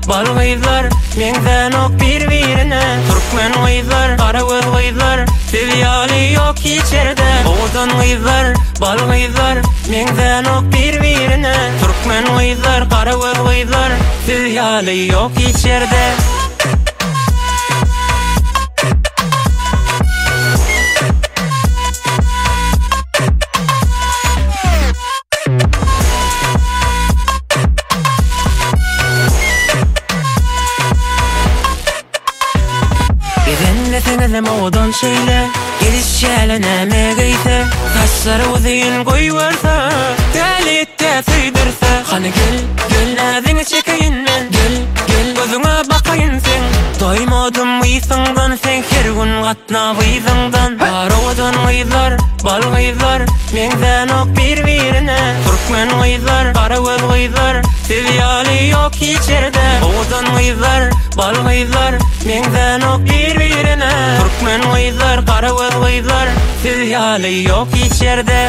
balgıylar, menden ok bir-birine. Türkmen gıylar, Karagöz gıylar, fizyali yok içerde. Oğuzhan gıylar, balgıylar, menden ok bir-birine. Türkmen gıylar, Karagöz gıylar, fizyali yok içerde. Senelem odan söyle, gelişçele neme geyse. Taşları uzayın koy varsa, delitte süydürse. Hani gel, gel nazını çekeyim men. Gel, gel gözüne bakayım sen. Doymadım ıysından sen, her gün katna bıyızından. Odan gıylar, bal gıylar, menden ok bir-birine. Türkmen gıylar, Karagöz gıylar, fizyali yok içerde. Odan gıylar, bal gıylar, menden ok bir-birine. Türkmen gıylar, Karagöz gıylar, fizyali yok içerde.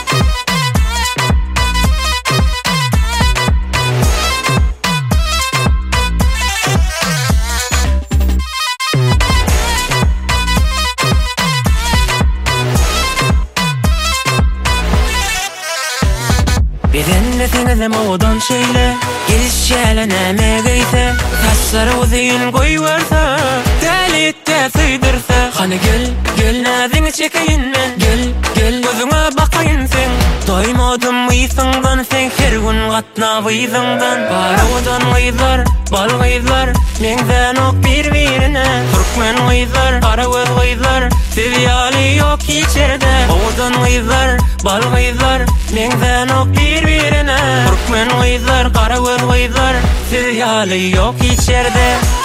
Bizenne senelem odan söyle, gelişçele neme geyse. Taşları uzayın koy varsa, delitte süydürse. Hani gel, gel nazını çekeyim men. Gel, gel gözüne bakayım sen. Doymadım ıysından sen, her gün katna bıyızından. Odan gıylar, bal gıylar, menden ok bir-birine. Türkmen gıylar, Karagöz gıylar, fizyali yok içerde. Odan gıylar, bal gıylar, menden ok bir-birine. Türkmen gıylar, Karagöz gıylar, fizyali yok içerde.